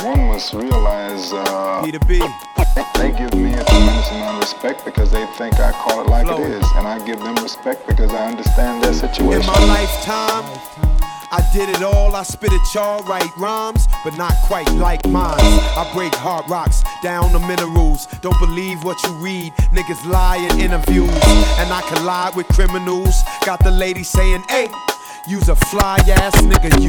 One must realize B2B. They give me a tremendous amount of respect because they think I call it like it is, and I give them respect because I understand their situation. In my lifetime, I did it all. I spit at y'all, write rhymes, but not quite like mine. I break hard rocks down the minerals. Don't believe what you read. Niggas lie in interviews, and I collide with criminals. Got the lady saying, "Hey, you's a fly ass nigga, you."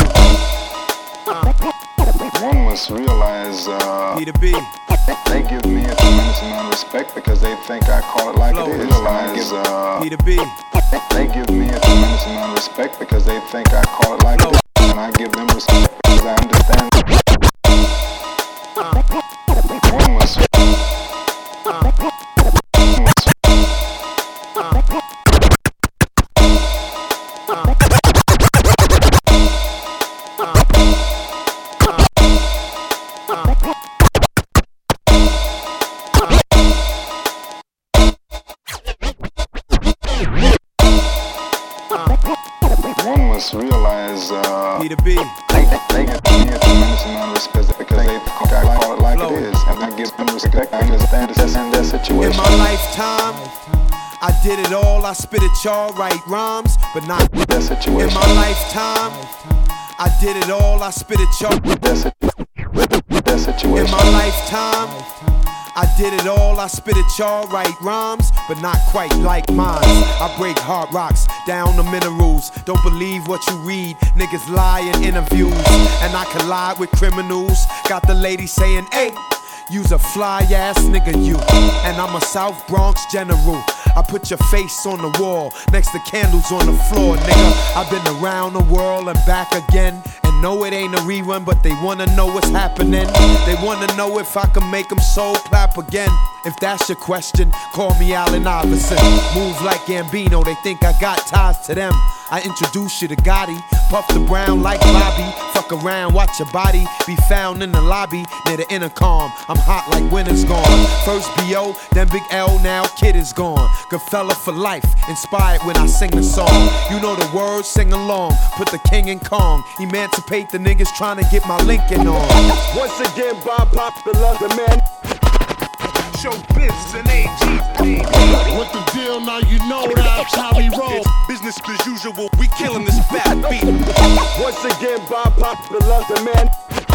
One must realize B2B. They give me a tremendous amount of respect because they think I call it like it is. B2B. They give me a tremendous amount of respect because they think I call it like it is, and I give them respect because I understand. One must. One must realize B2B. They give me a tremendous amount of respect because they think I call it like it is, and I give them respect. I understand their situation. In my lifetime, I did it all. I spit at y'all, write rhymes, but not their situation. In my lifetime, I did it all. I spit at y'all. Their situation. In my lifetime, I did it all. I spit at y'all, write rhymes, but not quite like mine. I break hard rocks down the minerals. Don't believe what you read. Niggas lie in interviews, and I collide with criminals. Got the lady saying, "Hey, you's a fly ass nigga, you." And I'm a South Bronx general. I put your face on the wall next to candles on the floor, nigga. I've been around the world and back again. And no, it ain't a rerun, but they wanna know what's happening. They wanna know if I can make them soul clap again. If that's your question, call me Allen Iverson. Move like Gambino, they think I got ties to them. I introduce you to Gotti, Puff the Brown like Bobby. Fuck around, watch your body be found in the lobby near the intercom. I'm hot like winter's gone. First B.O., then Big L, now Kid is gone. Good fella for life, inspired when I sing the song. You know the words, sing along. Put the king in Kong. Emancipate the niggas trying to get my Lincoln on. Once again, Bob Popular, the man. Show business and AG. What the deal now? You know that's how we roll. Business as usual, we killing this fat beat. Once again, Bob Popular, the man.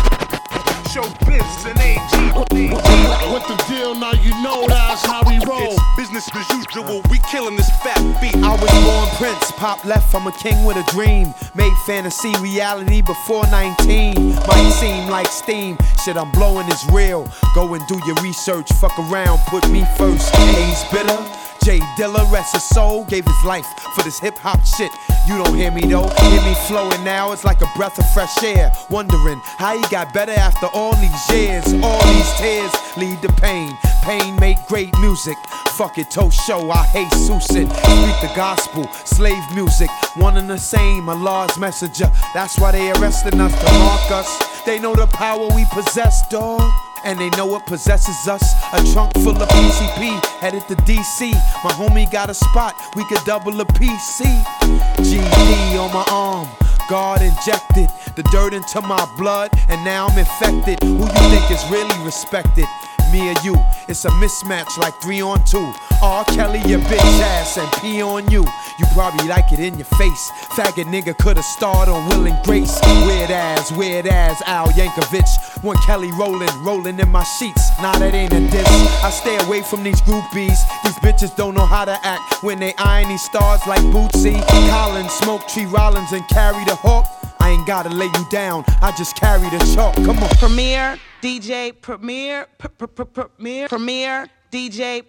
Show business and AG. What the deal now? You know that's how we roll. It's business as usual, we killing this fat beat. I was born Prince, pop left, I'm a king with a dream. Made fantasy reality before 19. Might seem like steam, shit I'm blowing is real. Go and do your research, fuck around, put me first. A's bitter, Jay Dilla, rest his soul, gave his life for this hip hop shit. You don't hear me though, hear me flowing now, it's like a breath of fresh air. Wondering how he got better after all these years. All these tears lead to pain. Pain make great music. Fuck it, toast show, I hate it. Speak the gospel, slave music, one and the same, Allah's messenger. That's why they arresting us to mark us. They know the power we possess, dawg. And they know what possesses us. A trunk full of PCP, headed to DC. My homie got a spot, we could double a PC. GD on my arm, God injected the dirt into my blood, and now I'm infected. Who you think is really respected? Me or you? It's a mismatch like 3 on 2. R. Kelly, your bitch ass, and P on you. You probably like it in your face. Faggot nigga could've starred on Will and Grace. Weird ass, Al Yankovic. When Kelly rolling in my sheets. Nah, that ain't a diss. I stay away from these groupies. These bitches don't know how to act when they eyeing these stars like Bootsy Collins, Smoke Tree Rollins, and Carry the Hawk. I ain't gotta lay you down, I just carry the chalk. Come on. Premier DJ, Premier DJ,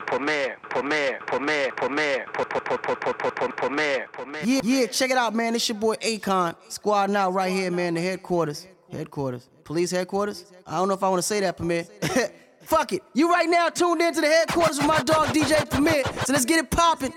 Premier. Yeah, check it out, man. It's your boy Akon. Squad now right here, man. The headquarters. Police headquarters? I don't know if I want to say that, Premier. Fuck it. You right now tuned into the headquarters with my dog DJ Premier. So let's get it poppin'.